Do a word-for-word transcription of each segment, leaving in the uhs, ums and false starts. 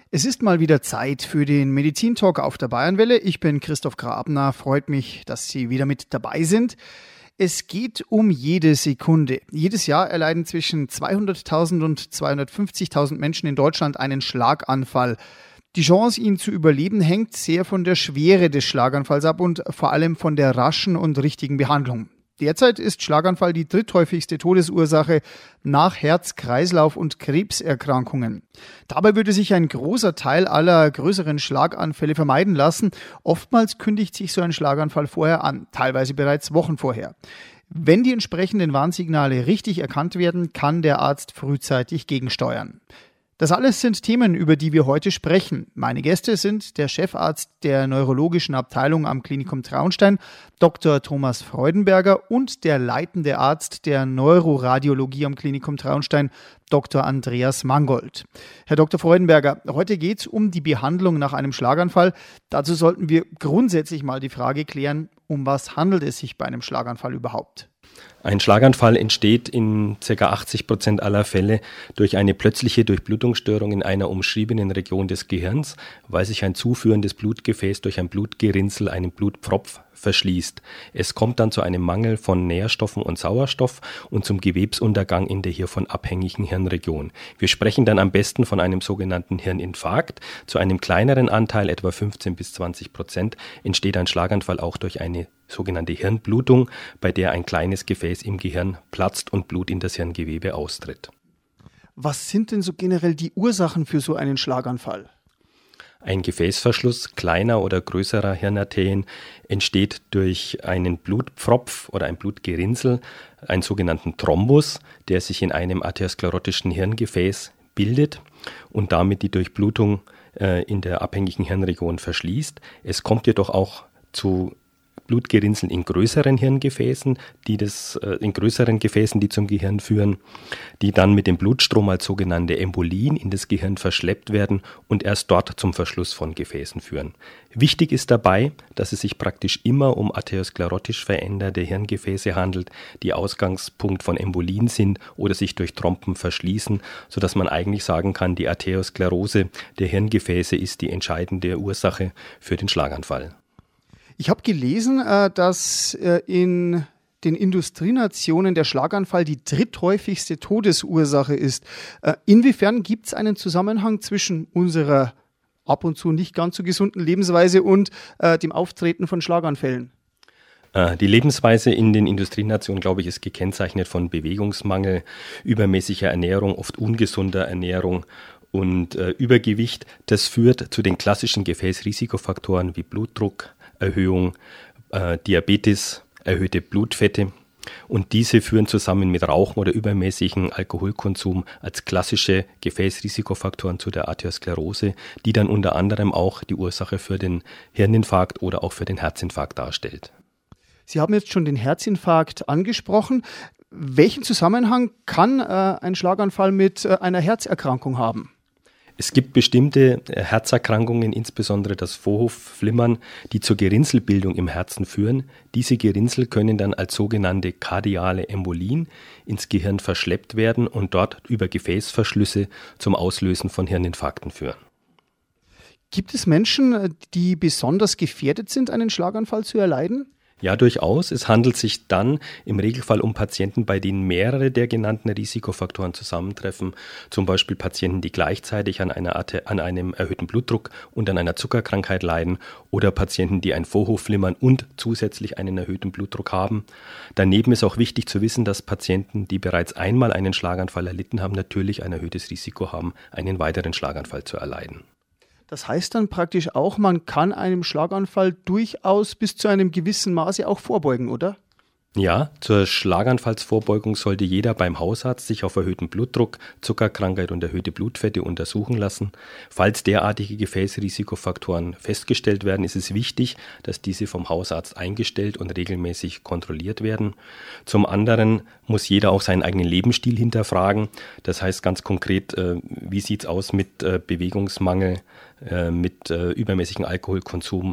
Es ist mal wieder Zeit für den Medizintalk auf der Bayernwelle. Ich bin Christoph Grabner, freut mich, dass Sie wieder mit dabei sind. Es geht um jede Sekunde. Jedes Jahr erleiden zwischen zweihunderttausend und zweihundertfünfzigtausend Menschen in Deutschland einen Schlaganfall. Die Chance, ihn zu überleben, hängt sehr von der Schwere des Schlaganfalls ab und vor allem von der raschen und richtigen Behandlung. Derzeit ist Schlaganfall die dritthäufigste Todesursache nach Herz-Kreislauf- und Krebserkrankungen. Dabei würde sich ein großer Teil aller größeren Schlaganfälle vermeiden lassen. Oftmals kündigt sich so ein Schlaganfall vorher an, teilweise bereits Wochen vorher. Wenn die entsprechenden Warnsignale richtig erkannt werden, kann der Arzt frühzeitig gegensteuern. Das alles sind Themen, über die wir heute sprechen. Meine Gäste sind der Chefarzt der neurologischen Abteilung am Klinikum Traunstein, Doktor Thomas Freudenberger, und der leitende Arzt der Neuroradiologie am Klinikum Traunstein, Doktor Andreas Mangold. Herr Doktor Freudenberger, heute geht es um die Behandlung nach einem Schlaganfall. Dazu sollten wir grundsätzlich mal die Frage klären, um was handelt es sich bei einem Schlaganfall überhaupt? Ein Schlaganfall entsteht in ca. achtzig Prozent aller Fälle durch eine plötzliche Durchblutungsstörung in einer umschriebenen Region des Gehirns, weil sich ein zuführendes Blutgefäß durch ein Blutgerinnsel, einen Blutpfropf, verschließt. Es kommt dann zu einem Mangel von Nährstoffen und Sauerstoff und zum Gewebsuntergang in der hiervon abhängigen Hirnregion. Wir sprechen dann am besten von einem sogenannten Hirninfarkt. Zu einem kleineren Anteil, etwa fünfzehn bis zwanzig Prozent, entsteht ein Schlaganfall auch durch eine sogenannte Hirnblutung, bei der ein kleines Gefäß im Gehirn platzt und Blut in das Hirngewebe austritt. Was sind denn so generell die Ursachen für so einen Schlaganfall? Ein Gefäßverschluss kleiner oder größerer Hirnarterien entsteht durch einen Blutpfropf oder ein Blutgerinnsel, einen sogenannten Thrombus, der sich in einem arteriosklerotischen Hirngefäß bildet und damit die Durchblutung äh, in der abhängigen Hirnregion verschließt. Es kommt jedoch auch zu Blutgerinnseln in größeren Hirngefäßen, die das, äh, in größeren Gefäßen, die zum Gehirn führen, die dann mit dem Blutstrom als sogenannte Embolien in das Gehirn verschleppt werden und erst dort zum Verschluss von Gefäßen führen. Wichtig ist dabei, dass es sich praktisch immer um arteriosklerotisch veränderte Hirngefäße handelt, die Ausgangspunkt von Embolien sind oder sich durch Trompen verschließen, sodass man eigentlich sagen kann, die Arteriosklerose der Hirngefäße ist die entscheidende Ursache für den Schlaganfall. Ich habe gelesen, dass in den Industrienationen der Schlaganfall die dritthäufigste Todesursache ist. Inwiefern gibt es einen Zusammenhang zwischen unserer ab und zu nicht ganz so gesunden Lebensweise und dem Auftreten von Schlaganfällen? Die Lebensweise in den Industrienationen, glaube ich, ist gekennzeichnet von Bewegungsmangel, übermäßiger Ernährung, oft ungesunder Ernährung und äh, Übergewicht. Das führt zu den klassischen Gefäßrisikofaktoren wie Blutdruck, Erhöhung, äh, Diabetes, erhöhte Blutfette, und diese führen zusammen mit Rauchen oder übermäßigem Alkoholkonsum als klassische Gefäßrisikofaktoren zu der Arteriosklerose, die dann unter anderem auch die Ursache für den Hirninfarkt oder auch für den Herzinfarkt darstellt. Sie haben jetzt schon den Herzinfarkt angesprochen. Welchen Zusammenhang kann äh, ein Schlaganfall mit äh, einer Herzerkrankung haben? Es gibt bestimmte Herzerkrankungen, insbesondere das Vorhofflimmern, die zur Gerinnselbildung im Herzen führen. Diese Gerinnsel können dann als sogenannte kardiale Embolien ins Gehirn verschleppt werden und dort über Gefäßverschlüsse zum Auslösen von Hirninfarkten führen. Gibt es Menschen, die besonders gefährdet sind, einen Schlaganfall zu erleiden? Ja, durchaus. Es handelt sich dann im Regelfall um Patienten, bei denen mehrere der genannten Risikofaktoren zusammentreffen. Zum Beispiel Patienten, die gleichzeitig an, einer Arte, an einem erhöhten Blutdruck und an einer Zuckerkrankheit leiden, oder Patienten, die ein Vorhofflimmern und zusätzlich einen erhöhten Blutdruck haben. Daneben ist auch wichtig zu wissen, dass Patienten, die bereits einmal einen Schlaganfall erlitten haben, natürlich ein erhöhtes Risiko haben, einen weiteren Schlaganfall zu erleiden. Das heißt dann praktisch auch, man kann einem Schlaganfall durchaus bis zu einem gewissen Maße auch vorbeugen, oder? Ja, zur Schlaganfallsvorbeugung sollte jeder beim Hausarzt sich auf erhöhten Blutdruck, Zuckerkrankheit und erhöhte Blutfette untersuchen lassen. Falls derartige Gefäßrisikofaktoren festgestellt werden, ist es wichtig, dass diese vom Hausarzt eingestellt und regelmäßig kontrolliert werden. Zum anderen muss jeder auch seinen eigenen Lebensstil hinterfragen. Das heißt ganz konkret, äh, wie sieht es aus mit äh, Bewegungsmangel, äh, mit äh, übermäßigem Alkoholkonsum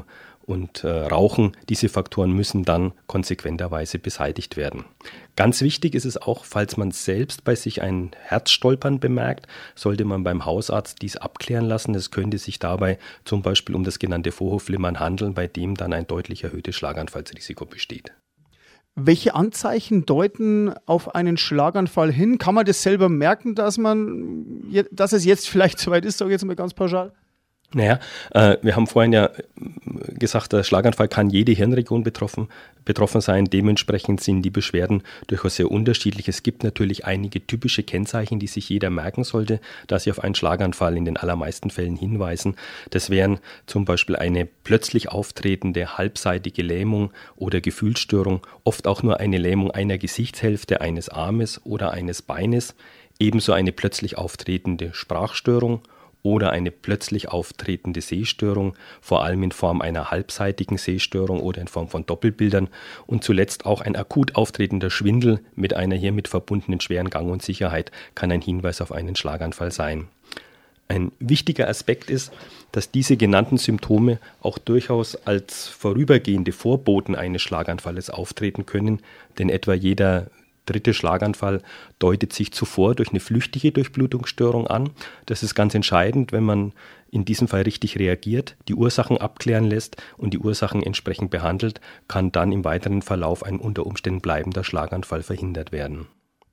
und äh, Rauchen. Diese Faktoren müssen dann konsequenterweise beseitigt werden. Ganz wichtig ist es auch, falls man selbst bei sich ein Herzstolpern bemerkt, sollte man beim Hausarzt dies abklären lassen. Es könnte sich dabei zum Beispiel um das genannte Vorhofflimmern handeln, bei dem dann ein deutlich erhöhtes Schlaganfallsrisiko besteht. Welche Anzeichen deuten auf einen Schlaganfall hin? Kann man das selber merken, dass man, dass es jetzt vielleicht soweit ist, sage ich jetzt mal ganz pauschal? Naja, äh, wir haben vorhin ja gesagt, der Schlaganfall kann jede Hirnregion betroffen, betroffen sein. Dementsprechend sind die Beschwerden durchaus sehr unterschiedlich. Es gibt natürlich einige typische Kennzeichen, die sich jeder merken sollte, da sie auf einen Schlaganfall in den allermeisten Fällen hinweisen. Das wären zum Beispiel eine plötzlich auftretende halbseitige Lähmung oder Gefühlsstörung, oft auch nur eine Lähmung einer Gesichtshälfte, eines Armes oder eines Beines, ebenso eine plötzlich auftretende Sprachstörung oder eine plötzlich auftretende Sehstörung, vor allem in Form einer halbseitigen Sehstörung oder in Form von Doppelbildern und zuletzt auch ein akut auftretender Schwindel mit einer hiermit verbundenen schweren Gangunsicherheit kann ein Hinweis auf einen Schlaganfall sein. Ein wichtiger Aspekt ist, dass diese genannten Symptome auch durchaus als vorübergehende Vorboten eines Schlaganfalles auftreten können, denn etwa jeder dritte Schlaganfall deutet sich zuvor durch eine flüchtige Durchblutungsstörung an. Das ist ganz entscheidend, wenn man in diesem Fall richtig reagiert, die Ursachen abklären lässt und die Ursachen entsprechend behandelt, kann dann im weiteren Verlauf ein unter Umständen bleibender Schlaganfall verhindert werden.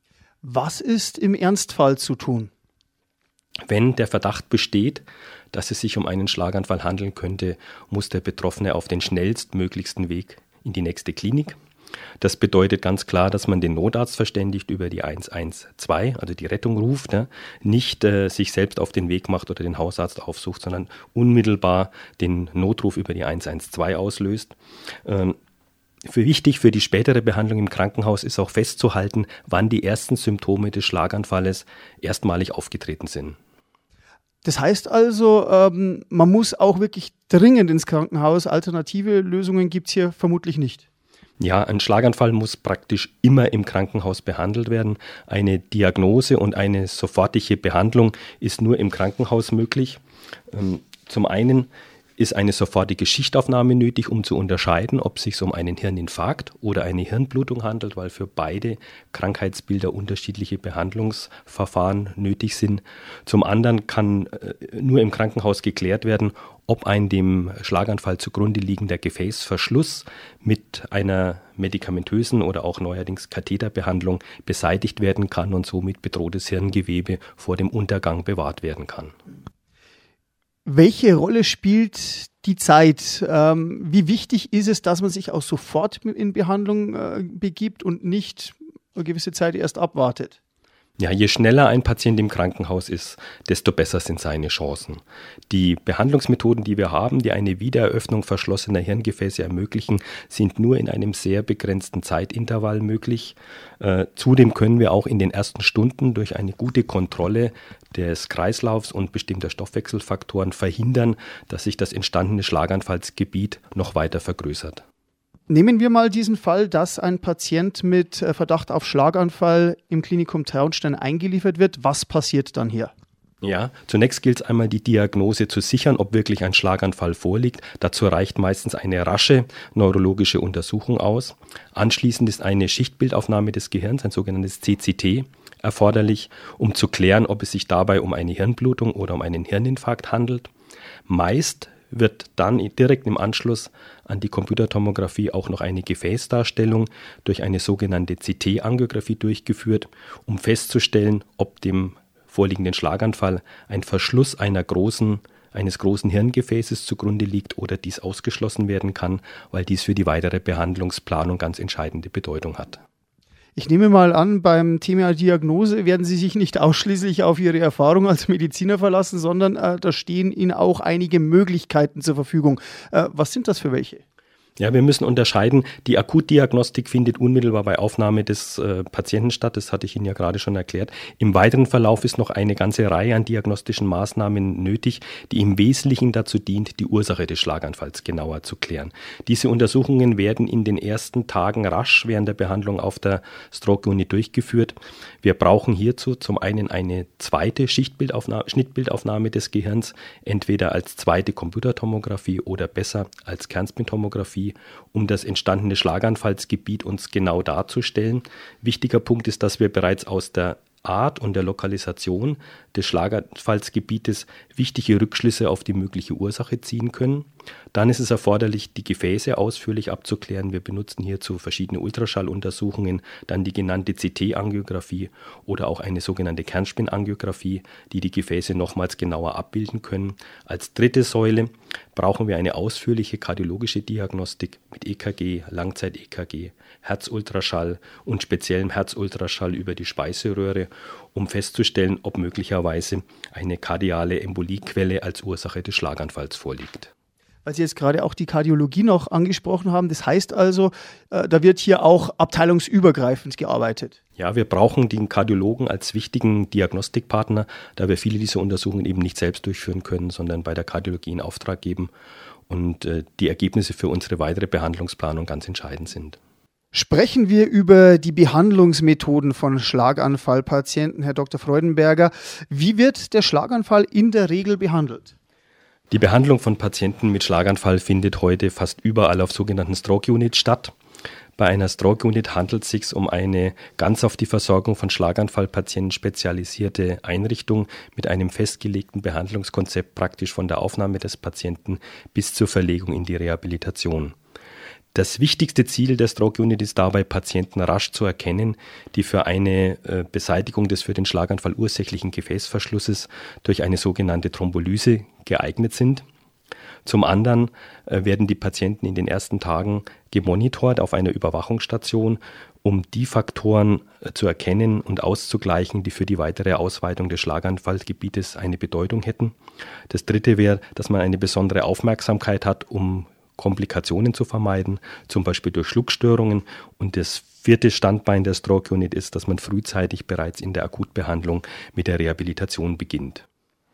Was ist im Ernstfall zu tun? Wenn der Verdacht besteht, dass es sich um einen Schlaganfall handeln könnte, muss der Betroffene auf den schnellstmöglichsten Weg in die nächste Klinik. Das bedeutet ganz klar, dass man den Notarzt verständigt, über die eins eins zwei, also die Rettung ruft, ja, nicht äh, sich selbst auf den Weg macht oder den Hausarzt aufsucht, sondern unmittelbar den Notruf über die eins eins zwei auslöst. Ähm, für wichtig für die spätere Behandlung im Krankenhaus ist auch festzuhalten, wann die ersten Symptome des Schlaganfalles erstmalig aufgetreten sind. Das heißt also, ähm, man muss auch wirklich dringend ins Krankenhaus. Alternative Lösungen gibt es hier vermutlich nicht. Ja, ein Schlaganfall muss praktisch immer im Krankenhaus behandelt werden. Eine Diagnose und eine sofortige Behandlung ist nur im Krankenhaus möglich. Zum einen ist eine sofortige Schichtaufnahme nötig, um zu unterscheiden, ob es sich um einen Hirninfarkt oder eine Hirnblutung handelt, weil für beide Krankheitsbilder unterschiedliche Behandlungsverfahren nötig sind. Zum anderen kann nur im Krankenhaus geklärt werden, ob ein dem Schlaganfall zugrunde liegender Gefäßverschluss mit einer medikamentösen oder auch neuerdings Katheterbehandlung beseitigt werden kann und somit bedrohtes Hirngewebe vor dem Untergang bewahrt werden kann. Welche Rolle spielt die Zeit? Ähm, wie wichtig ist es, dass man sich auch sofort in Behandlung äh, begibt und nicht eine gewisse Zeit erst abwartet? Ja, je schneller ein Patient im Krankenhaus ist, desto besser sind seine Chancen. Die Behandlungsmethoden, die wir haben, die eine Wiedereröffnung verschlossener Hirngefäße ermöglichen, sind nur in einem sehr begrenzten Zeitintervall möglich. Äh, zudem können wir auch in den ersten Stunden durch eine gute Kontrolle des Kreislaufs und bestimmter Stoffwechselfaktoren verhindern, dass sich das entstandene Schlaganfallsgebiet noch weiter vergrößert. Nehmen wir mal diesen Fall, dass ein Patient mit Verdacht auf Schlaganfall im Klinikum Traunstein eingeliefert wird. Was passiert dann hier? Ja, zunächst gilt es einmal, die Diagnose zu sichern, ob wirklich ein Schlaganfall vorliegt. Dazu reicht meistens eine rasche neurologische Untersuchung aus. Anschließend ist eine Schichtbildaufnahme des Gehirns, ein sogenanntes C C T, erforderlich, um zu klären, ob es sich dabei um eine Hirnblutung oder um einen Hirninfarkt handelt. Meist wird dann direkt im Anschluss an die Computertomographie auch noch eine Gefäßdarstellung durch eine sogenannte C T-Angiografie durchgeführt, um festzustellen, ob dem vorliegenden Schlaganfall ein Verschluss einer großen, eines großen Hirngefäßes zugrunde liegt oder dies ausgeschlossen werden kann, weil dies für die weitere Behandlungsplanung ganz entscheidende Bedeutung hat. Ich nehme mal an, beim Thema Diagnose werden Sie sich nicht ausschließlich auf Ihre Erfahrung als Mediziner verlassen, sondern äh, da stehen Ihnen auch einige Möglichkeiten zur Verfügung. Äh, was sind das für welche? Ja, wir müssen unterscheiden. Die Akutdiagnostik findet unmittelbar bei Aufnahme des äh, Patienten statt. Das hatte ich Ihnen ja gerade schon erklärt. Im weiteren Verlauf ist noch eine ganze Reihe an diagnostischen Maßnahmen nötig, die im Wesentlichen dazu dient, die Ursache des Schlaganfalls genauer zu klären. Diese Untersuchungen werden in den ersten Tagen rasch während der Behandlung auf der Stroke Unit durchgeführt. Wir brauchen hierzu zum einen eine zweite Schichtbildaufnahme, Schnittbildaufnahme des Gehirns, entweder als zweite Computertomographie oder besser als Kernspintomographie, um das entstandene Schlaganfallsgebiet uns genau darzustellen. Wichtiger Punkt ist, dass wir bereits aus der Art und der Lokalisation des Schlaganfallsgebietes wichtige Rückschlüsse auf die mögliche Ursache ziehen können. Dann ist es erforderlich, die Gefäße ausführlich abzuklären. Wir benutzen hierzu verschiedene Ultraschalluntersuchungen, dann die genannte C T-Angiografie oder auch eine sogenannte Kernspinangiografie, die die Gefäße nochmals genauer abbilden können. Als dritte Säule brauchen wir eine ausführliche kardiologische Diagnostik mit E K G, Langzeit-E K G, Herzultraschall und speziellem Herzultraschall über die Speiseröhre, um festzustellen, ob möglicherweise eine kardiale Emboliequelle als Ursache des Schlaganfalls vorliegt. Weil Sie jetzt gerade auch die Kardiologie noch angesprochen haben, das heißt also, äh, da wird hier auch abteilungsübergreifend gearbeitet. Ja, wir brauchen den Kardiologen als wichtigen Diagnostikpartner, da wir viele dieser Untersuchungen eben nicht selbst durchführen können, sondern bei der Kardiologie in Auftrag geben und äh, die Ergebnisse für unsere weitere Behandlungsplanung ganz entscheidend sind. Sprechen wir über die Behandlungsmethoden von Schlaganfallpatienten, Herr Doktor Freudenberger. Wie wird der Schlaganfall in der Regel behandelt? Die Behandlung von Patienten mit Schlaganfall findet heute fast überall auf sogenannten Stroke Units statt. Bei einer Stroke Unit handelt es sich um eine ganz auf die Versorgung von Schlaganfallpatienten spezialisierte Einrichtung mit einem festgelegten Behandlungskonzept praktisch von der Aufnahme des Patienten bis zur Verlegung in die Rehabilitation. Das wichtigste Ziel der Stroke Unit ist dabei, Patienten rasch zu erkennen, die für eine äh, Beseitigung des für den Schlaganfall ursächlichen Gefäßverschlusses durch eine sogenannte Thrombolyse geeignet sind. Zum anderen äh, werden die Patienten in den ersten Tagen gemonitort auf einer Überwachungsstation, um die Faktoren äh, zu erkennen und auszugleichen, die für die weitere Ausweitung des Schlaganfallgebietes eine Bedeutung hätten. Das dritte wäre, dass man eine besondere Aufmerksamkeit hat, um Komplikationen zu vermeiden, zum Beispiel durch Schluckstörungen. Und das vierte Standbein der Stroke Unit ist, dass man frühzeitig bereits in der Akutbehandlung mit der Rehabilitation beginnt.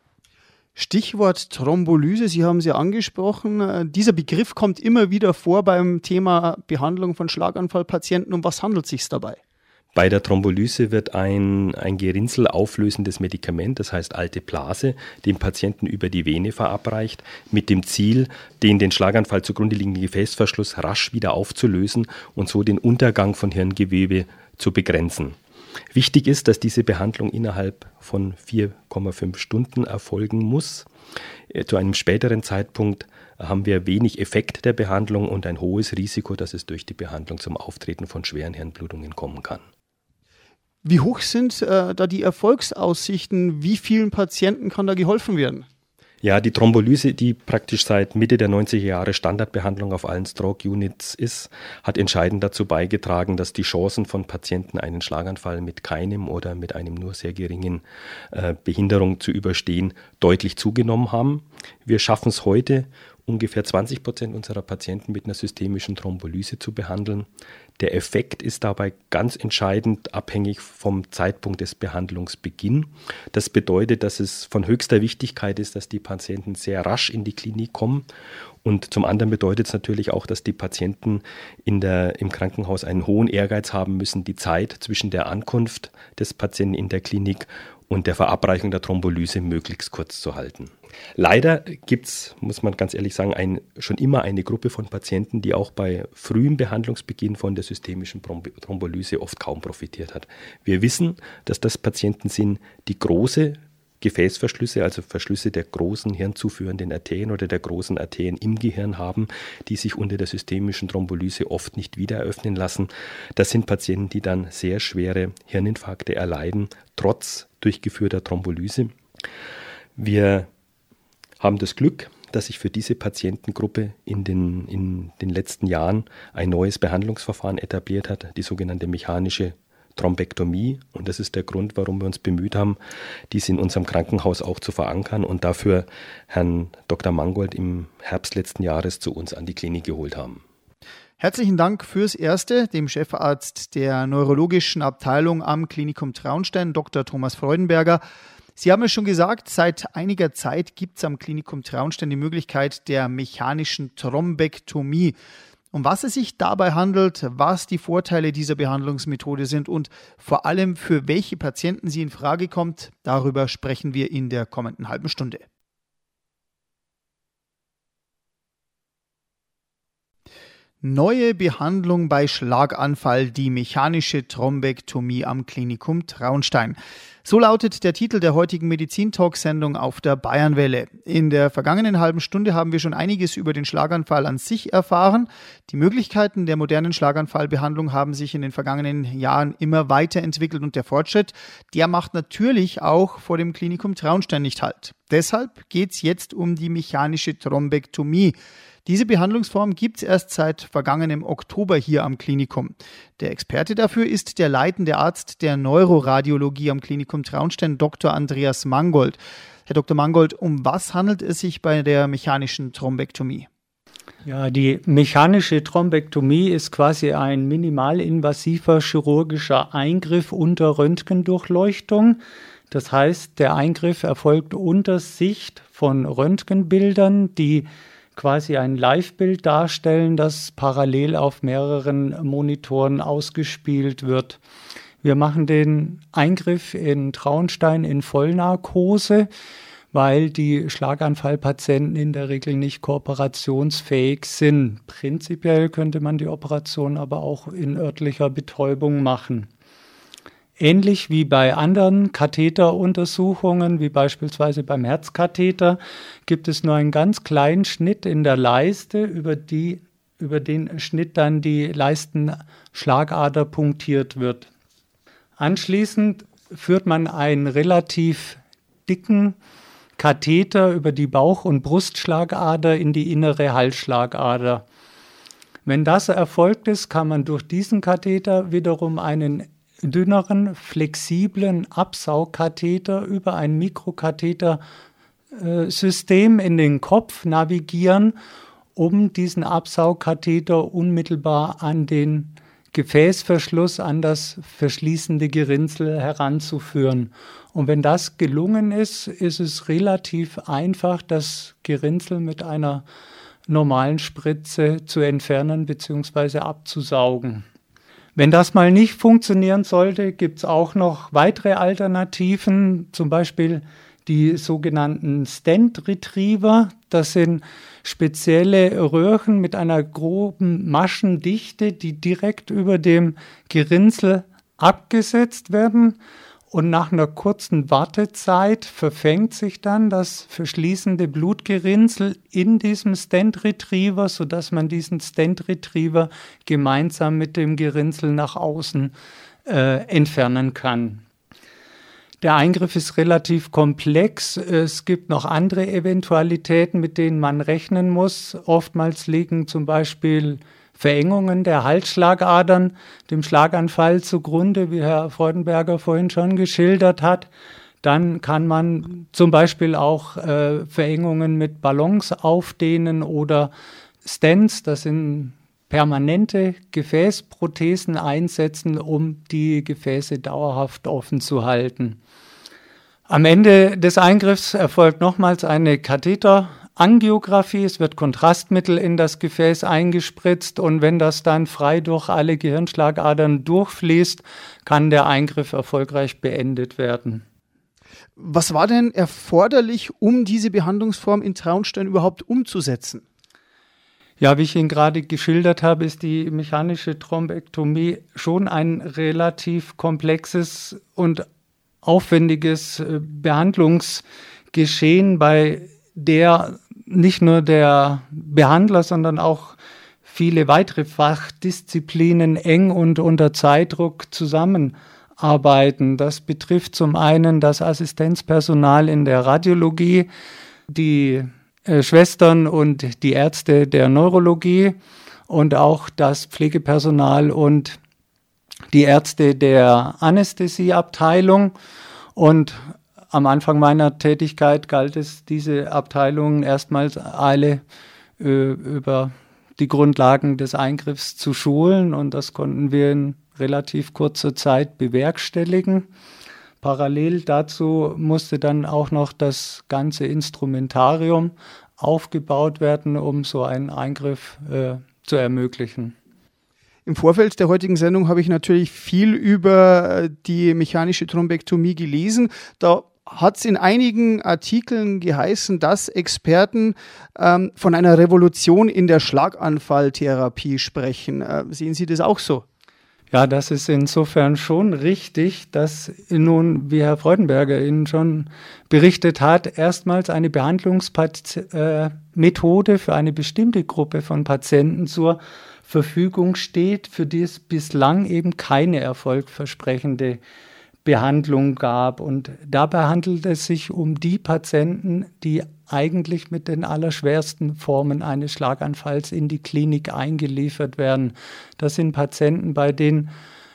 Stichwort Thrombolyse, Sie haben es ja angesprochen. Dieser Begriff kommt immer wieder vor beim Thema Behandlung von Schlaganfallpatienten. Um was handelt es sich dabei? Bei der Thrombolyse wird ein, ein Gerinnsel auflösendes Medikament, das heißt Alteplase, dem Patienten über die Vene verabreicht, mit dem Ziel, den den Schlaganfall zugrunde liegenden Gefäßverschluss rasch wieder aufzulösen und so den Untergang von Hirngewebe zu begrenzen. Wichtig ist, dass diese Behandlung innerhalb von vier Komma fünf Stunden erfolgen muss. Zu einem späteren Zeitpunkt haben wir wenig Effekt der Behandlung und ein hohes Risiko, dass es durch die Behandlung zum Auftreten von schweren Hirnblutungen kommen kann. Wie hoch sind äh, da die Erfolgsaussichten? Wie vielen Patienten kann da geholfen werden? Ja, die Thrombolyse, die praktisch seit Mitte der neunziger Jahre Standardbehandlung auf allen Stroke Units ist, hat entscheidend dazu beigetragen, dass die Chancen von Patienten, einen Schlaganfall mit keinem oder mit einem nur sehr geringen äh, Behinderung zu überstehen, deutlich zugenommen haben. Wir schaffen es heute, ungefähr zwanzig Prozent unserer Patienten mit einer systemischen Thrombolyse zu behandeln. Der Effekt ist dabei ganz entscheidend abhängig vom Zeitpunkt des Behandlungsbeginns. Das bedeutet, dass es von höchster Wichtigkeit ist, dass die Patienten sehr rasch in die Klinik kommen. Und zum anderen bedeutet es natürlich auch, dass die Patienten in der, im Krankenhaus einen hohen Ehrgeiz haben müssen, die Zeit zwischen der Ankunft des Patienten in der Klinik und der Verabreichung der Thrombolyse möglichst kurz zu halten. Leider gibt es, muss man ganz ehrlich sagen, ein, schon immer eine Gruppe von Patienten, die auch bei frühem Behandlungsbeginn von der systemischen Thrombolyse oft kaum profitiert hat. Wir wissen, dass das Patienten sind, die große Gefäßverschlüsse, also Verschlüsse der großen hirnzuführenden Arterien oder der großen Arterien im Gehirn haben, die sich unter der systemischen Thrombolyse oft nicht wieder eröffnen lassen. Das sind Patienten, die dann sehr schwere Hirninfarkte erleiden, trotz durchgeführter Thrombolyse. Wir haben das Glück, dass sich für diese Patientengruppe in den, in den letzten Jahren ein neues Behandlungsverfahren etabliert hat, die sogenannte mechanische Thrombektomie. Und das ist der Grund, warum wir uns bemüht haben, dies in unserem Krankenhaus auch zu verankern und dafür Herrn Doktor Mangold im Herbst letzten Jahres zu uns an die Klinik geholt haben. Herzlichen Dank fürs Erste dem Chefarzt der neurologischen Abteilung am Klinikum Traunstein, Doktor Thomas Freudenberger. Sie haben es schon gesagt, seit einiger Zeit gibt es am Klinikum Traunstein die Möglichkeit der mechanischen Thrombektomie. Um was es sich dabei handelt, was die Vorteile dieser Behandlungsmethode sind und vor allem für welche Patienten sie in Frage kommt, darüber sprechen wir in der kommenden halben Stunde. Neue Behandlung bei Schlaganfall, die mechanische Thrombektomie am Klinikum Traunstein. So lautet der Titel der heutigen Medizin-Talk-Sendung auf der Bayernwelle. In der vergangenen halben Stunde haben wir schon einiges über den Schlaganfall an sich erfahren. Die Möglichkeiten der modernen Schlaganfallbehandlung haben sich in den vergangenen Jahren immer weiterentwickelt und der Fortschritt, der macht natürlich auch vor dem Klinikum Traunstein nicht Halt. Deshalb geht es jetzt um die mechanische Thrombektomie. Diese Behandlungsform gibt es erst seit vergangenem Oktober hier am Klinikum. Der Experte dafür ist der leitende Arzt der Neuroradiologie am Klinikum Traunstein, Doktor Andreas Mangold. Herr Doktor Mangold, um was handelt es sich bei der mechanischen Thrombektomie? Ja, die mechanische Thrombektomie ist quasi ein minimalinvasiver chirurgischer Eingriff unter Röntgendurchleuchtung. Das heißt, der Eingriff erfolgt unter Sicht von Röntgenbildern, die quasi ein Live-Bild darstellen, das parallel auf mehreren Monitoren ausgespielt wird. Wir machen den Eingriff in Traunstein in Vollnarkose, weil die Schlaganfallpatienten in der Regel nicht kooperationsfähig sind. Prinzipiell könnte man die Operation aber auch in örtlicher Betäubung machen. Ähnlich wie bei anderen Katheteruntersuchungen, wie beispielsweise beim Herzkatheter, gibt es nur einen ganz kleinen Schnitt in der Leiste, über, die, über den Schnitt dann die Leistenschlagader punktiert wird. Anschließend führt man einen relativ dicken Katheter über die Bauch- und Brustschlagader in die innere Halsschlagader. Wenn das erfolgt ist, kann man durch diesen Katheter wiederum einen dünneren, flexiblen Absaugkatheter über ein Mikrokathetersystem in den Kopf navigieren, um diesen Absaugkatheter unmittelbar an den Gefäßverschluss, an das verschließende Gerinnsel heranzuführen. Und wenn das gelungen ist, ist es relativ einfach, das Gerinnsel mit einer normalen Spritze zu entfernen bzw. abzusaugen. Wenn das mal nicht funktionieren sollte, gibt es auch noch weitere Alternativen, zum Beispiel die sogenannten Stent Retriever. Das sind spezielle Röhren mit einer groben Maschendichte, die direkt über dem Gerinnsel abgesetzt werden. Und nach einer kurzen Wartezeit verfängt sich dann das verschließende Blutgerinnsel in diesem Stent Retriever, sodass man diesen Stent Retriever gemeinsam mit dem Gerinnsel nach außen äh, entfernen kann. Der Eingriff ist relativ komplex. Es gibt noch andere Eventualitäten, mit denen man rechnen muss. Oftmals liegen zum Beispiel Verengungen der Halsschlagadern dem Schlaganfall zugrunde, wie Herr Freudenberger vorhin schon geschildert hat. Dann kann man zum Beispiel auch äh, Verengungen mit Ballons aufdehnen oder Stents, das sind permanente Gefäßprothesen einsetzen, um die Gefäße dauerhaft offen zu halten. Am Ende des Eingriffs erfolgt nochmals eine Katheter Angiografie, es wird Kontrastmittel in das Gefäß eingespritzt und wenn das dann frei durch alle Gehirnschlagadern durchfließt, kann der Eingriff erfolgreich beendet werden. Was war denn erforderlich, um diese Behandlungsform in Traunstein überhaupt umzusetzen? Ja, wie ich Ihnen gerade geschildert habe, ist die mechanische Thrombektomie schon ein relativ komplexes und aufwendiges Behandlungsgeschehen, bei der nicht nur der Behandler, sondern auch viele weitere Fachdisziplinen eng und unter Zeitdruck zusammenarbeiten. Das betrifft zum einen das Assistenzpersonal in der Radiologie, die äh, Schwestern und die Ärzte der Neurologie und auch das Pflegepersonal und die Ärzte der Anästhesieabteilung. Und am Anfang meiner Tätigkeit galt es, diese Abteilungen erstmals alle äh, über die Grundlagen des Eingriffs zu schulen, und das konnten wir in relativ kurzer Zeit bewerkstelligen. Parallel dazu musste dann auch noch das ganze Instrumentarium aufgebaut werden, um so einen Eingriff äh, zu ermöglichen. Im Vorfeld der heutigen Sendung habe ich natürlich viel über die mechanische Thrombektomie gelesen. Da hat es in einigen Artikeln geheißen, dass Experten ähm, von einer Revolution in der Schlaganfalltherapie sprechen. Äh, sehen Sie das auch so? Ja, das ist insofern schon richtig, dass nun, wie Herr Freudenberger Ihnen schon berichtet hat, erstmals eine Behandlungsmethode für eine bestimmte Gruppe von Patienten zur Verfügung steht, für die es bislang eben keine erfolgversprechende Behandlung gab. Und dabei handelt es sich um die Patienten, die eigentlich mit den allerschwersten Formen eines Schlaganfalls in die Klinik eingeliefert werden. Das sind Patienten, bei denen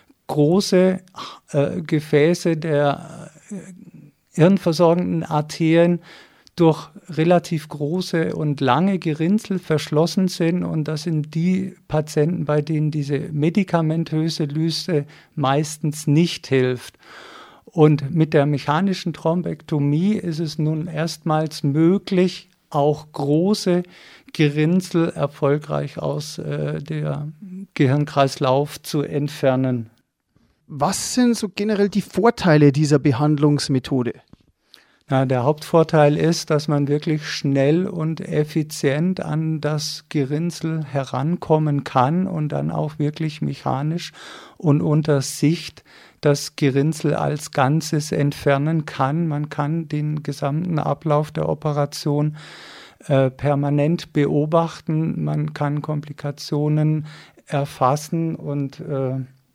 große äh, Gefäße der äh, hirnversorgenden Arterien durch relativ große und lange Gerinnsel verschlossen sind. Und das sind die Patienten, bei denen diese medikamentöse Lyse meistens nicht hilft. Und mit der mechanischen Thrombektomie ist es nun erstmals möglich, auch große Gerinnsel erfolgreich aus äh, der Gehirnkreislauf zu entfernen. Was sind so generell die Vorteile dieser Behandlungsmethode? Ja, der Hauptvorteil ist, dass man wirklich schnell und effizient an das Gerinnsel herankommen kann und dann auch wirklich mechanisch und unter Sicht das Gerinnsel als Ganzes entfernen kann. Man kann den gesamten Ablauf der Operation äh, permanent beobachten. Man kann Komplikationen erfassen und äh,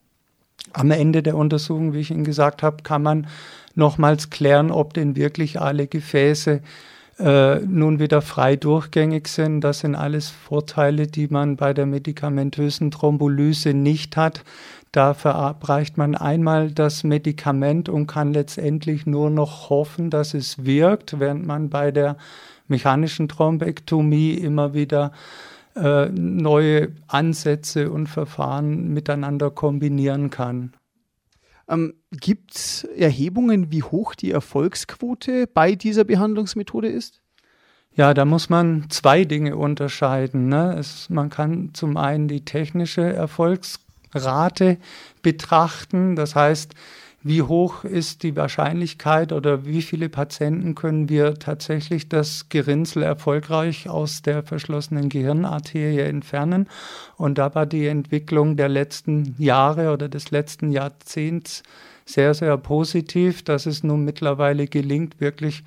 am Ende der Untersuchung, wie ich Ihnen gesagt habe, kann man nochmals klären, ob denn wirklich alle Gefäße äh, nun wieder frei durchgängig sind. Das sind alles Vorteile, die man bei der medikamentösen Thrombolyse nicht hat. Da verabreicht man einmal das Medikament und kann letztendlich nur noch hoffen, dass es wirkt, während man bei der mechanischen Thrombektomie immer wieder äh, neue Ansätze und Verfahren miteinander kombinieren kann. Ähm, gibt es Erhebungen, wie hoch die Erfolgsquote bei dieser Behandlungsmethode ist? Ja, da muss man zwei Dinge unterscheiden, ne? Es, man kann zum einen die technische Erfolgsrate betrachten, das heißt, wie hoch ist die Wahrscheinlichkeit oder wie viele Patienten können wir tatsächlich das Gerinnsel erfolgreich aus der verschlossenen Gehirnarterie entfernen. Und da war die Entwicklung der letzten Jahre oder des letzten Jahrzehnts sehr, sehr positiv, dass es nun mittlerweile gelingt, wirklich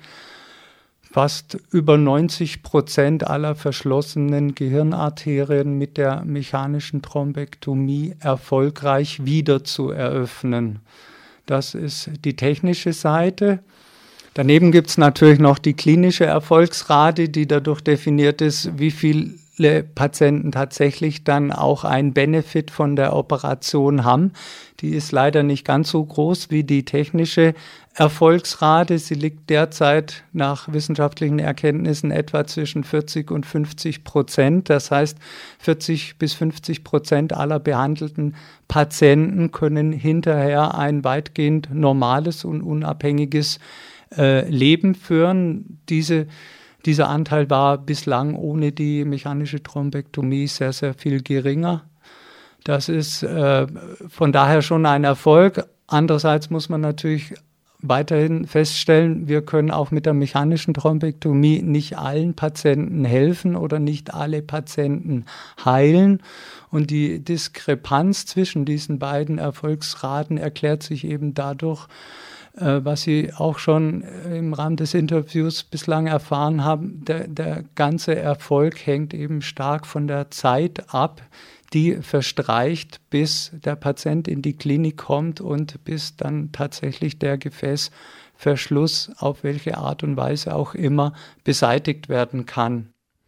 fast über neunzig Prozent aller verschlossenen Gehirnarterien mit der mechanischen Thrombektomie erfolgreich wieder zu eröffnen. Das ist die technische Seite. Daneben gibt es natürlich noch die klinische Erfolgsrate, die dadurch definiert ist, wie viele Patienten tatsächlich dann auch einen Benefit von der Operation haben. Die ist leider nicht ganz so groß wie die technische Erfolgsrate. Sie liegt derzeit nach wissenschaftlichen Erkenntnissen etwa zwischen vierzig und fünfzig Prozent. Das heißt, vierzig bis fünfzig Prozent aller behandelten Patienten können hinterher ein weitgehend normales und unabhängiges äh, Leben führen. Diese, dieser Anteil war bislang ohne die mechanische Thrombektomie sehr, sehr viel geringer. Das ist äh, von daher schon ein Erfolg. Andererseits muss man natürlich weiterhin feststellen, wir können auch mit der mechanischen Thrombektomie nicht allen Patienten helfen oder nicht alle Patienten heilen. Und die Diskrepanz zwischen diesen beiden Erfolgsraten erklärt sich eben dadurch, äh, was Sie auch schon im Rahmen des Interviews bislang erfahren haben. Der, der ganze Erfolg hängt eben stark von der Zeit ab, die verstreicht, bis der Patient in die Klinik kommt und bis dann tatsächlich der Gefäßverschluss auf welche Art und Weise auch immer beseitigt werden kann.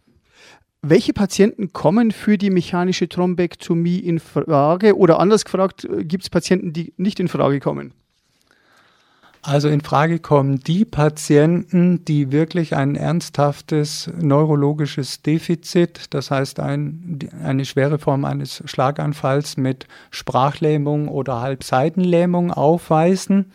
Welche Patienten kommen für die mechanische Thrombektomie in Frage? Oder anders gefragt, gibt es Patienten, die nicht in Frage kommen? Also in Frage kommen die Patienten, die wirklich ein ernsthaftes neurologisches Defizit, das heißt ein, eine schwere Form eines Schlaganfalls mit Sprachlähmung oder Halbseitenlähmung aufweisen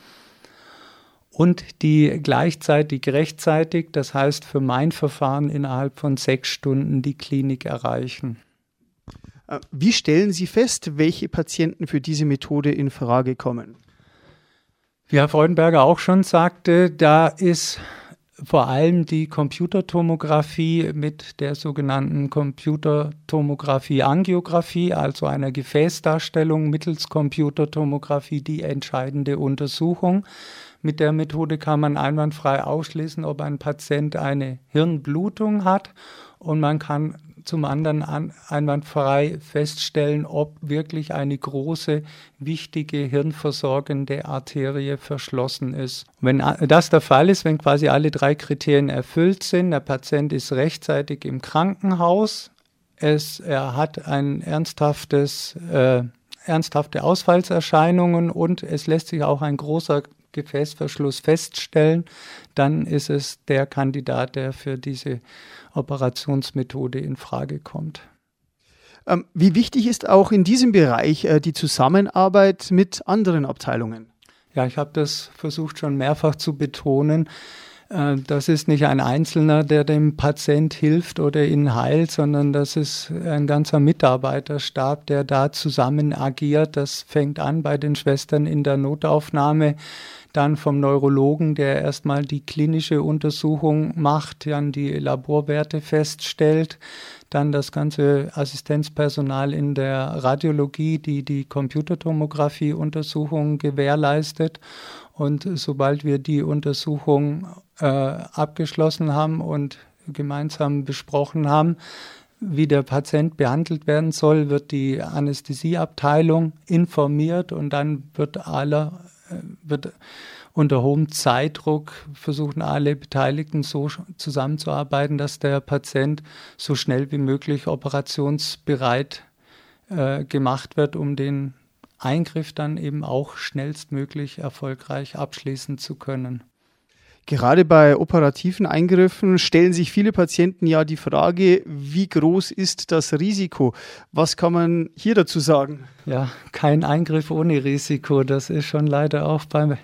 und die gleichzeitig rechtzeitig, das heißt für mein Verfahren innerhalb von sechs Stunden die Klinik erreichen. Wie stellen Sie fest, welche Patienten für diese Methode in Frage kommen? Wie Herr Freudenberger auch schon sagte, da ist vor allem die Computertomographie mit der sogenannten Computertomographie-Angiografie, also einer Gefäßdarstellung mittels Computertomographie, die entscheidende Untersuchung. Mit der Methode kann man einwandfrei ausschließen, ob ein Patient eine Hirnblutung hat, und man kann zum anderen an, einwandfrei feststellen, ob wirklich eine große, wichtige hirnversorgende Arterie verschlossen ist. Wenn das der Fall ist, wenn quasi alle drei Kriterien erfüllt sind, der Patient ist rechtzeitig im Krankenhaus, es, er hat ein ernsthaftes, äh, ernsthafte Ausfallserscheinungen und es lässt sich auch ein großer Gefäßverschluss feststellen, dann ist es der Kandidat, der für diese Operationsmethode in Frage kommt. Ähm, wie wichtig ist auch in diesem Bereich äh, die Zusammenarbeit mit anderen Abteilungen? Ja, ich habe das versucht schon mehrfach zu betonen. Äh, das ist nicht ein Einzelner, der dem Patient hilft oder ihn heilt, sondern das ist ein ganzer Mitarbeiterstab, der da zusammen agiert. Das fängt an bei den Schwestern in der Notaufnahme, dann vom Neurologen, der erstmal die klinische Untersuchung macht, dann die Laborwerte feststellt, dann das ganze Assistenzpersonal in der Radiologie, die die Computertomographie-Untersuchung gewährleistet. Und sobald wir die Untersuchung äh, abgeschlossen haben und gemeinsam besprochen haben, wie der Patient behandelt werden soll, wird die Anästhesieabteilung informiert und dann wird aller wird unter hohem Zeitdruck versuchen alle Beteiligten so zusammenzuarbeiten, dass der Patient so schnell wie möglich operationsbereit äh, gemacht wird, um den Eingriff dann eben auch schnellstmöglich erfolgreich abschließen zu können. Gerade bei operativen Eingriffen stellen sich viele Patienten ja die Frage, wie groß ist das Risiko? Was kann man hier dazu sagen? Ja, kein Eingriff ohne Risiko. Das ist schon leider auch bei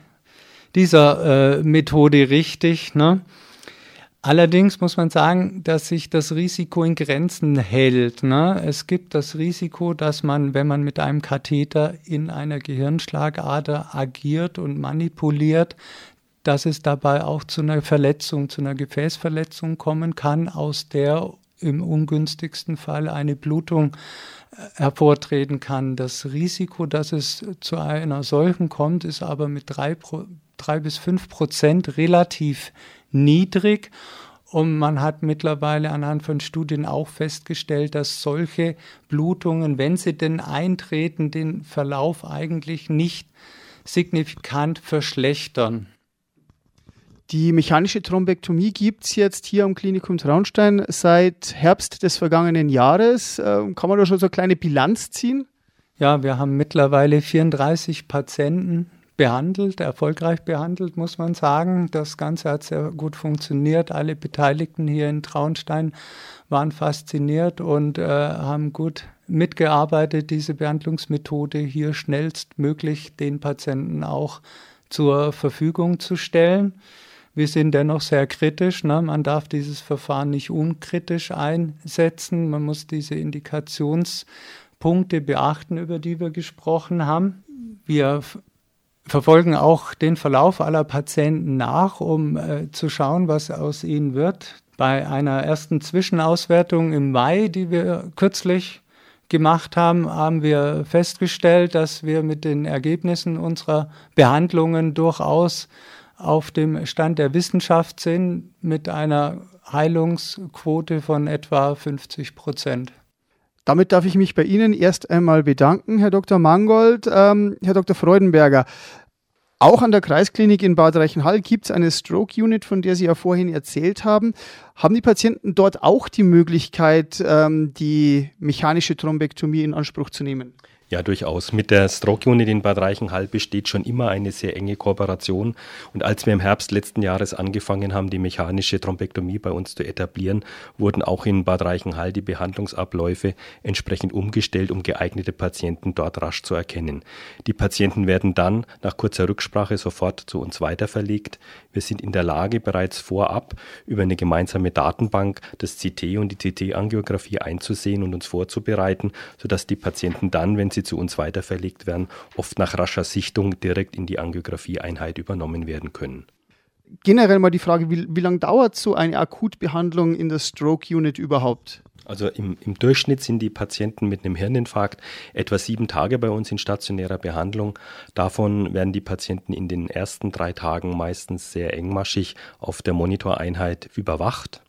dieser äh, Methode richtig, ne? Allerdings muss man sagen, dass sich das Risiko in Grenzen hält, ne? Es gibt das Risiko, dass man, wenn man mit einem Katheter in einer Gehirnschlagader agiert und manipuliert, dass es dabei auch zu einer Verletzung, zu einer Gefäßverletzung kommen kann, aus der im ungünstigsten Fall eine Blutung hervortreten kann. Das Risiko, dass es zu einer solchen kommt, ist aber mit drei, drei bis fünf Prozent relativ niedrig. Und man hat mittlerweile anhand von Studien auch festgestellt, dass solche Blutungen, wenn sie denn eintreten, den Verlauf eigentlich nicht signifikant verschlechtern. Die mechanische Thrombektomie gibt es jetzt hier am Klinikum Traunstein seit Herbst des vergangenen Jahres. Kann man da schon so eine kleine Bilanz ziehen? Ja, wir haben mittlerweile vierunddreißig Patienten behandelt, erfolgreich behandelt, muss man sagen. Das Ganze hat sehr gut funktioniert. Alle Beteiligten hier in Traunstein waren fasziniert und äh, haben gut mitgearbeitet, diese Behandlungsmethode hier schnellstmöglich den Patienten auch zur Verfügung zu stellen. Wir sind dennoch sehr kritisch, ne? Man darf dieses Verfahren nicht unkritisch einsetzen. Man muss diese Indikationspunkte beachten, über die wir gesprochen haben. Wir f- verfolgen auch den Verlauf aller Patienten nach, um äh, zu schauen, was aus ihnen wird. Bei einer ersten Zwischenauswertung im Mai, die wir kürzlich gemacht haben, haben wir festgestellt, dass wir mit den Ergebnissen unserer Behandlungen durchaus auf dem Stand der Wissenschaft sind, mit einer Heilungsquote von etwa fünfzig Prozent. Damit darf ich mich bei Ihnen erst einmal bedanken, Herr Doktor Mangold. Ähm, Herr Doktor Freudenberger, auch an der Kreisklinik in Bad Reichenhall gibt es eine Stroke-Unit, von der Sie ja vorhin erzählt haben. Haben die Patienten dort auch die Möglichkeit, ähm, die mechanische Thrombektomie in Anspruch zu nehmen? Ja, durchaus. Mit der Stroke Unit in Bad Reichenhall besteht schon immer eine sehr enge Kooperation. Und als wir im Herbst letzten Jahres angefangen haben, die mechanische Thrombektomie bei uns zu etablieren, wurden auch in Bad Reichenhall die Behandlungsabläufe entsprechend umgestellt, um geeignete Patienten dort rasch zu erkennen. Die Patienten werden dann nach kurzer Rücksprache sofort zu uns weiterverlegt. Wir sind in der Lage, bereits vorab über eine gemeinsame Datenbank das C T und die C T-Angiografie einzusehen und uns vorzubereiten, sodass die Patienten dann, wenn sie zu uns weiterverlegt werden, oft nach rascher Sichtung direkt in die Angiografie-Einheit übernommen werden können. Generell mal die Frage, wie, wie lange dauert so eine Akutbehandlung in der Stroke Unit überhaupt? Also im, im Durchschnitt sind die Patienten mit einem Hirninfarkt etwa sieben Tage bei uns in stationärer Behandlung. Davon werden die Patienten in den ersten drei Tagen meistens sehr engmaschig auf der Monitoreinheit überwacht.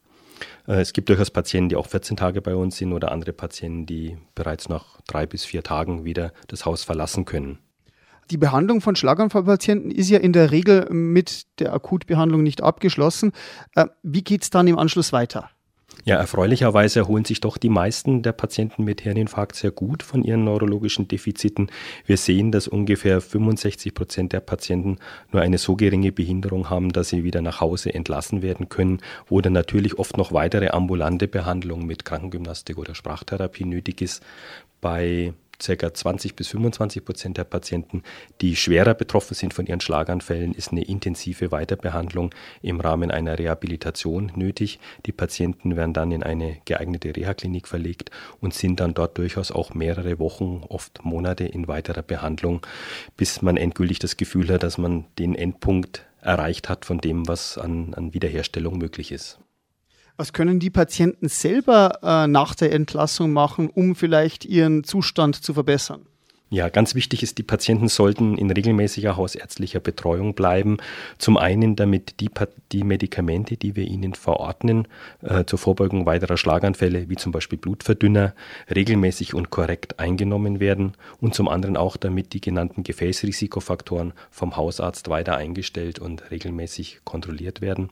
Es gibt durchaus Patienten, die auch vierzehn Tage bei uns sind oder andere Patienten, die bereits nach drei bis vier Tagen wieder das Haus verlassen können. Die Behandlung von Schlaganfallpatienten ist ja in der Regel mit der Akutbehandlung nicht abgeschlossen. Wie geht es dann im Anschluss weiter? Ja, erfreulicherweise erholen sich doch die meisten der Patienten mit Hirninfarkt sehr gut von ihren neurologischen Defiziten. Wir sehen, dass ungefähr fünfundsechzig Prozent der Patienten nur eine so geringe Behinderung haben, dass sie wieder nach Hause entlassen werden können, wo dann natürlich oft noch weitere ambulante Behandlung mit Krankengymnastik oder Sprachtherapie nötig ist. Bei ca. zwanzig bis fünfundzwanzig Prozent der Patienten, die schwerer betroffen sind von ihren Schlaganfällen, ist eine intensive Weiterbehandlung im Rahmen einer Rehabilitation nötig. Die Patienten werden dann in eine geeignete Reha-Klinik verlegt und sind dann dort durchaus auch mehrere Wochen, oft Monate in weiterer Behandlung, bis man endgültig das Gefühl hat, dass man den Endpunkt erreicht hat von dem, was an, an Wiederherstellung möglich ist. Was können die Patienten selber äh, nach der Entlassung machen, um vielleicht ihren Zustand zu verbessern? Ja, ganz wichtig ist, die Patienten sollten in regelmäßiger hausärztlicher Betreuung bleiben. Zum einen, damit die, die Medikamente, die wir ihnen verordnen, äh, zur Vorbeugung weiterer Schlaganfälle, wie zum Beispiel Blutverdünner, regelmäßig und korrekt eingenommen werden. Und zum anderen auch, damit die genannten Gefäßrisikofaktoren vom Hausarzt weiter eingestellt und regelmäßig kontrolliert werden.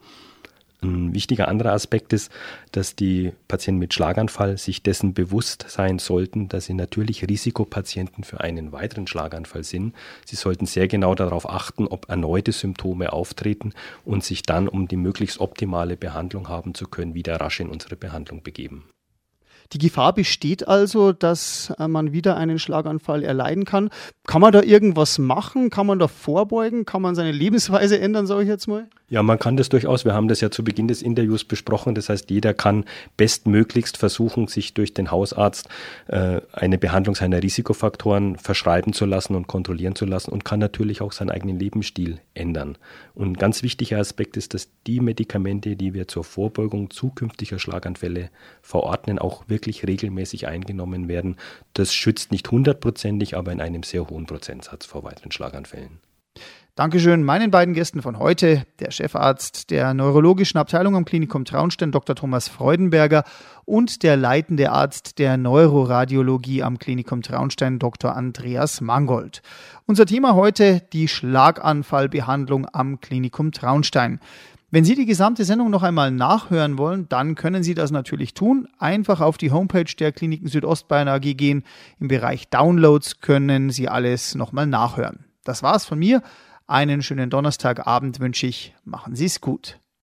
Ein wichtiger anderer Aspekt ist, dass die Patienten mit Schlaganfall sich dessen bewusst sein sollten, dass sie natürlich Risikopatienten für einen weiteren Schlaganfall sind. Sie sollten sehr genau darauf achten, ob erneute Symptome auftreten und sich dann, um die möglichst optimale Behandlung haben zu können, wieder rasch in unsere Behandlung begeben. Die Gefahr besteht also, dass man wieder einen Schlaganfall erleiden kann. Kann man da irgendwas machen? Kann man da vorbeugen? Kann man seine Lebensweise ändern, sage ich jetzt mal? Ja, man kann das durchaus. Wir haben das ja zu Beginn des Interviews besprochen. Das heißt, jeder kann bestmöglichst versuchen, sich durch den Hausarzt äh, eine Behandlung seiner Risikofaktoren verschreiben zu lassen und kontrollieren zu lassen und kann natürlich auch seinen eigenen Lebensstil ändern. Und ein ganz wichtiger Aspekt ist, dass die Medikamente, die wir zur Vorbeugung zukünftiger Schlaganfälle verordnen, auch wirklich regelmäßig eingenommen werden. Das schützt nicht hundertprozentig, aber in einem sehr hohen Prozentsatz vor weiteren Schlaganfällen. Dankeschön meinen beiden Gästen von heute, der Chefarzt der neurologischen Abteilung am Klinikum Traunstein, Doktor Thomas Freudenberger, und der leitende Arzt der Neuroradiologie am Klinikum Traunstein, Doktor Andreas Mangold. Unser Thema heute, die Schlaganfallbehandlung am Klinikum Traunstein. Wenn Sie die gesamte Sendung noch einmal nachhören wollen, dann können Sie das natürlich tun. Einfach auf die Homepage der Kliniken Südostbayern A G gehen. Im Bereich Downloads können Sie alles nochmal nachhören. Das war's von mir. Einen schönen Donnerstagabend wünsche ich. Machen Sie es gut.